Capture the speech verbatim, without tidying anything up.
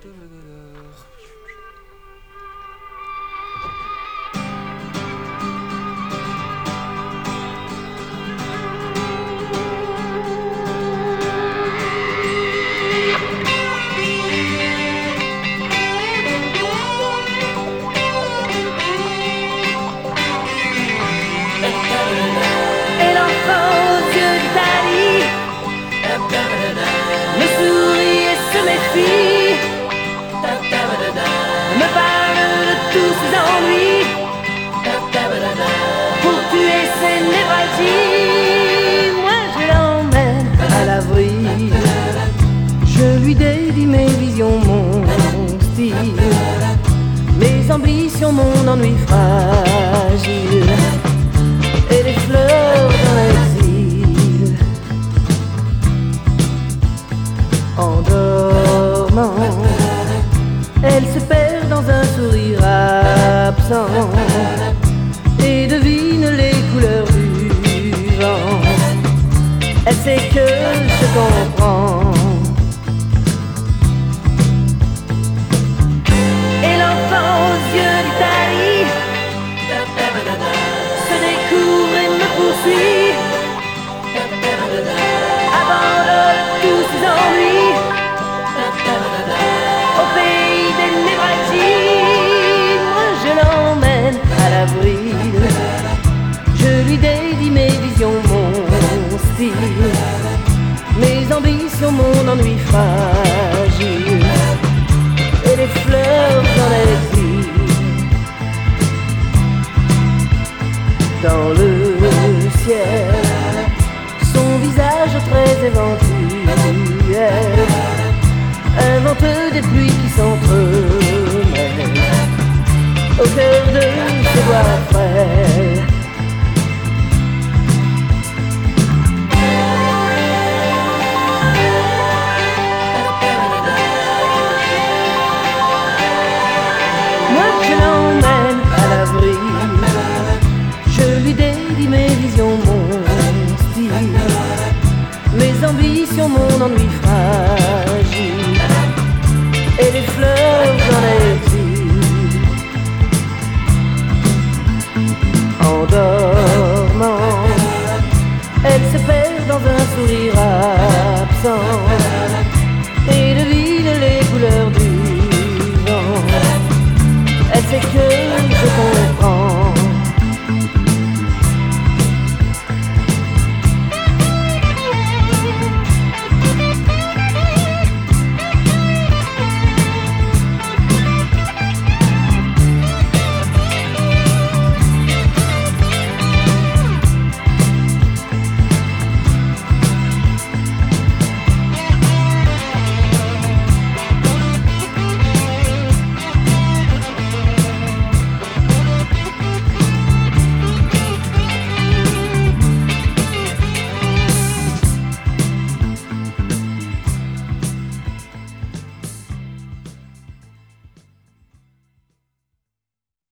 me parle de tous ses ennuis pour tuer ses névralgies. Moi je l'emmène à l'abri, je lui dédie mes visions, mon style, mes ambitions, mon ennui fragile et les fleurs dans l'exil. En dormant, elle se perd dans un sourire absent et devine les couleurs du vent. Elle sait que je comprends. Et l'enfant aux yeux d'Italie se découvre et me poursuit, abandonne tous ses ennuis au pays des névralgies. Moi je l'emmène à l'abri, je lui dédie mes visions, mon style, mes ambitions, mon ennui fragile et les fleurs dans l'exil. Dans le ciel, son visage très éventuel invente des pluies qui s'entremêlent au cœur de ses voix frêles. Moi je l'emmène à l'abri, je lui dédie mes visions, mon style, mes ambitions, mon ennui fragile et les fleurs dans l'exil. En dormant, elle se perd dans un sourire absent et devine